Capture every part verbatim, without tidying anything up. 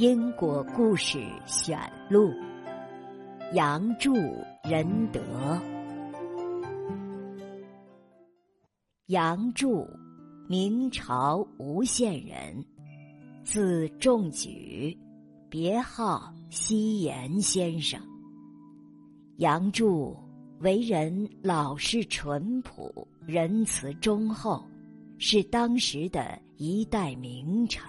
因果故事选录，杨柱仁德。杨柱，明朝吴县人，字仲举，别号西岩先生。杨柱为人老实淳朴，仁慈忠厚，是当时的一代名臣。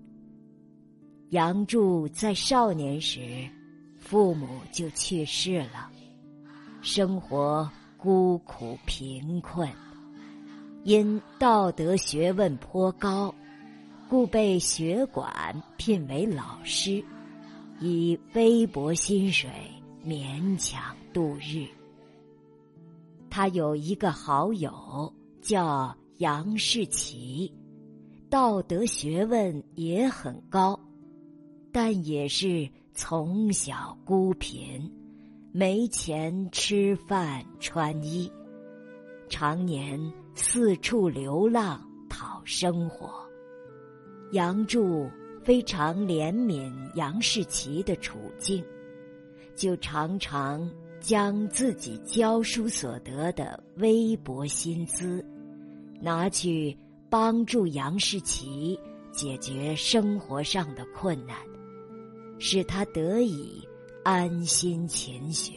杨柱在少年时，父母就去世了，生活孤苦贫困，因道德学问颇高，故被学馆聘为老师，以微薄薪水勉强度日。他有一个好友叫杨士奇，道德学问也很高，但也是从小孤贫，没钱吃饭穿衣，常年四处流浪讨生活。杨柱非常怜悯杨士奇的处境，就常常将自己教书所得的微薄薪资拿去帮助杨士奇解决生活上的困难，使他得以安心勤学。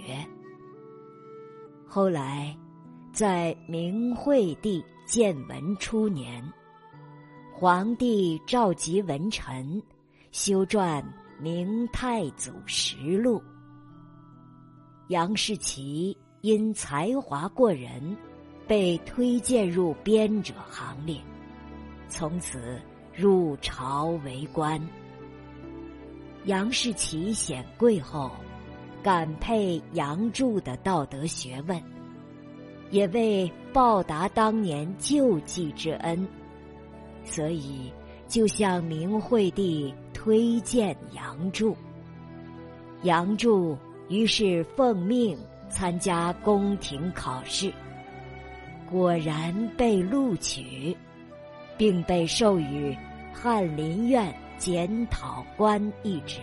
后来在明惠帝建文初年，皇帝召集文臣修撰《明太祖实录》。杨士奇因才华过人，被推荐入编者行列，从此入朝为官。杨士奇显贵后，感佩杨柱的道德学问，也为报答当年救济之恩，所以就向明惠帝推荐杨柱。杨柱于是奉命参加宫廷考试，果然被录取，并被授予翰林院检讨官一职。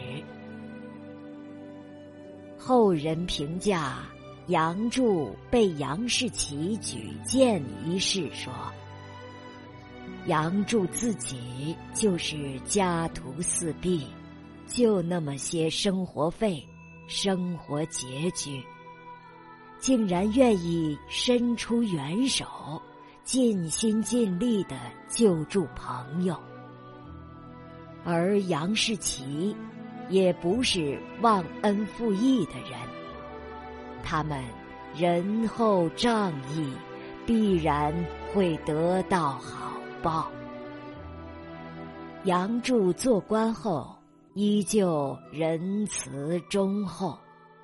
后人评价杨柱被杨士奇举荐一事说，杨柱自己就是家徒四壁，就那么些生活费，生活拮据，竟然愿意伸出援手，尽心尽力地救助朋友。而杨士奇也不是忘恩负义的人，他们仁厚仗义，必然会得到好报。杨柱做官后依旧仁慈忠厚。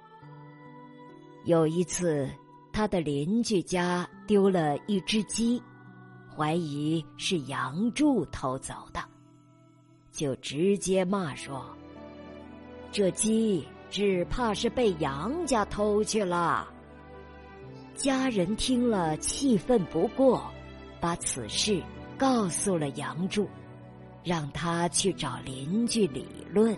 有一次，他的邻居家丢了一只鸡，怀疑是杨柱偷走的，就直接骂说，这鸡只怕是被杨家偷去了。家人听了气愤不过，把此事告诉了杨柱，让他去找邻居理论。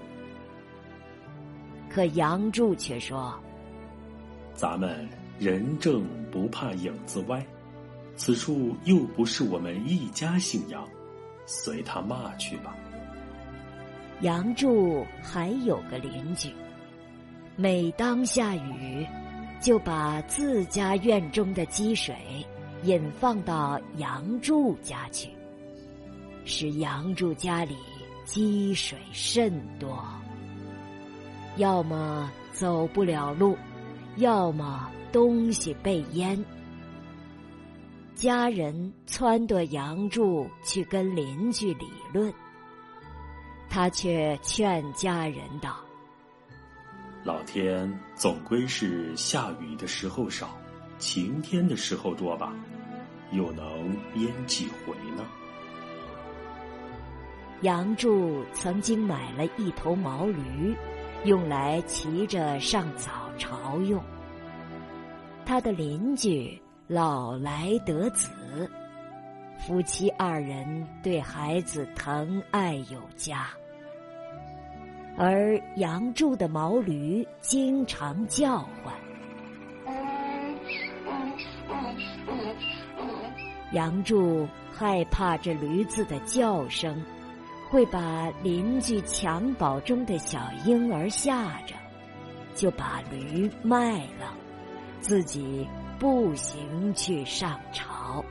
可杨柱却说， 咱们人正不怕影子歪，此处又不是我们一家姓杨，随他骂去吧。 杨柱还有个邻居，每当下雨，就把自家院中的积水引放到杨柱家去，使杨柱家里积水甚多，要么走不了路，要么东西被淹。家人撺掇杨柱去跟邻居理论，他却劝家人道， 老天总归是下雨的时候少，晴天的时候多吧，又能淹几回呢？ 杨柱曾经买了一头毛驴，用来骑着上早朝用。他的邻居老来得子，夫妻二人对孩子疼爱有加。 而杨柱的毛驴经常叫唤。杨柱害怕这驴子的叫声会把邻居襁褓中的小婴儿吓着，就把驴卖了，自己步行去上朝。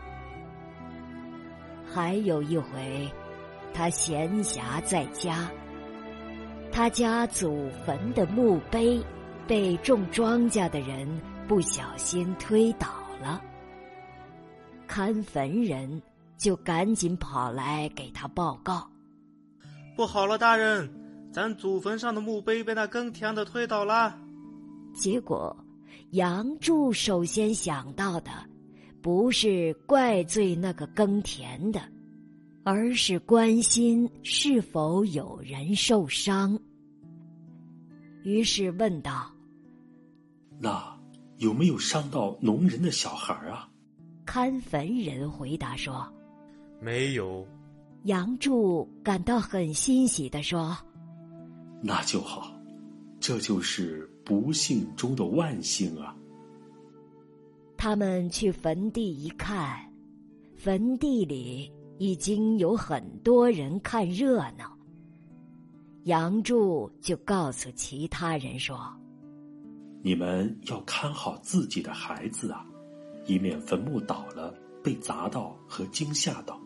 还有一回，他闲暇在家，他家祖坟的墓碑被种庄稼的人不小心推倒了，看坟人就赶紧跑来给他报告： 不好了，大人，咱祖坟上的墓碑被那耕田的推倒了。 结果杨柱首先想到的不是怪罪那个耕田的，而是关心是否有人受伤。于是问道： 那有没有伤到农人的小孩啊？ 看坟人回答说： 没有。 杨柱感到很欣喜地说： 那就好，这就是不幸中的万幸啊。 他们去坟地一看，坟地里已经有很多人看热闹。杨柱就告诉其他人说： 你们要看好自己的孩子啊，以免坟墓倒了被砸到和惊吓到。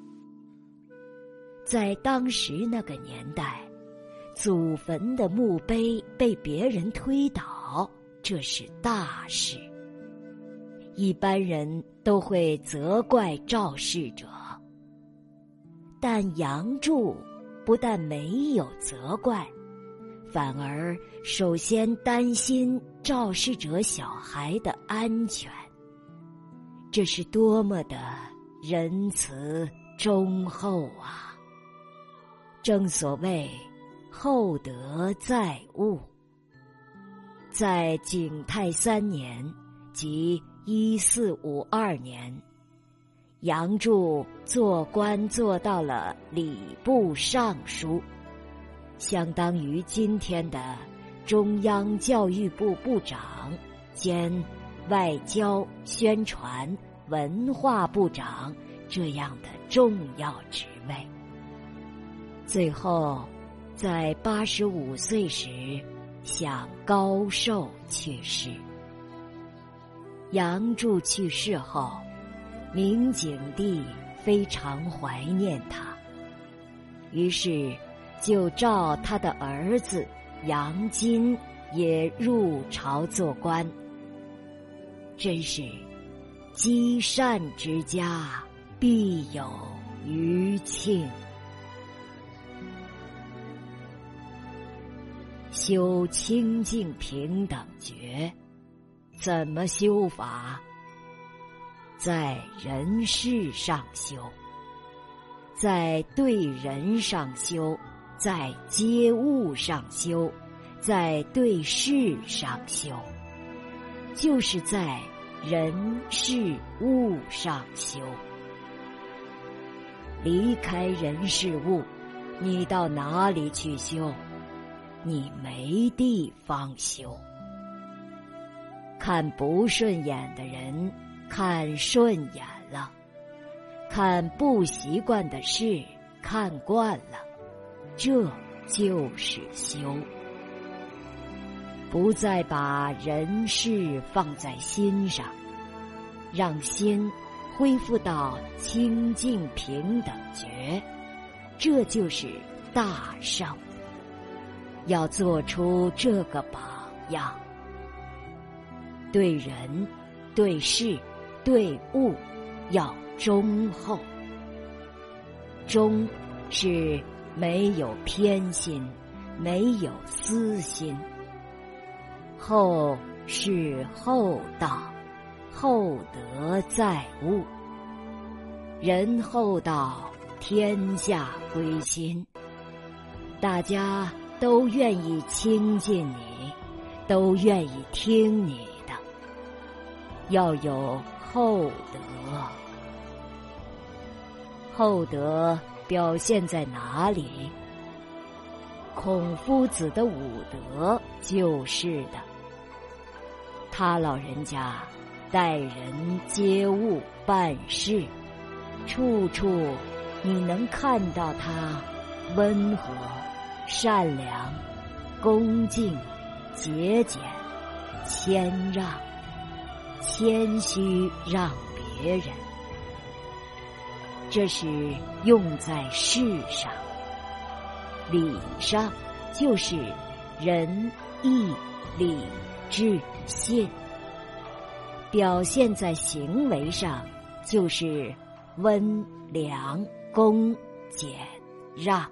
在当时那个年代，祖坟的墓碑被别人推倒，这是大事。一般人都会责怪肇事者，但杨柱不但没有责怪，反而首先担心肇事者小孩的安全。这是多么的仁慈忠厚啊！正所谓厚德载物。在景泰三年，即一四五二年，杨柱做官做到了礼部尚书，相当于今天的中央教育部部长兼外交、宣传、文化部长这样的重要职位。最后在八十五岁时享高寿去世。杨柱去世后，明景帝非常怀念他，于是就召他的儿子杨金也入朝做官。真是积善之家必有余庆。修清净平等觉，怎么修法？在人事上修，在对人上修，在接物上修，在对事上修，就是在人事物上修。离开人事物，你到哪里去修？你没地方修。看不顺眼的人看顺眼了，看不习惯的事看惯了，这就是修。不再把人事放在心上，让心恢复到清净平等觉，这就是大圣。要做出这个榜样，对人、对事、对物要忠厚。忠是没有偏心，没有私心；厚是厚道，厚德载物。人厚道，天下归心。大家都愿意亲近你，都愿意听你的，要有厚德。厚德表现在哪里？ 孔夫子的五德就是的。他老人家待人接物办事，处处你能看到他温和、善良、恭敬、节俭、谦让，谦虚让别人。这是用在事上，礼上就是仁义礼智信，表现在行为上就是温良恭俭让。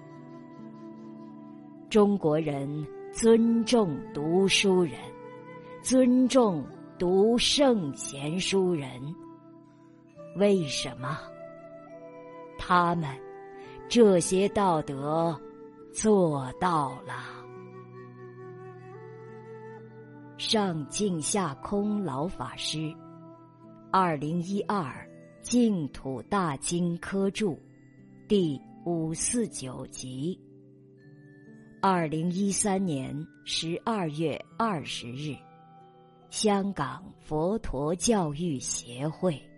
中国人尊重读书人，尊重读圣贤书人。为什么？他们这些道德做到了。上净下空老法师，二零一二净土大经科注第五四九集，二零一三年十二月二十日，香港佛陀教育协会。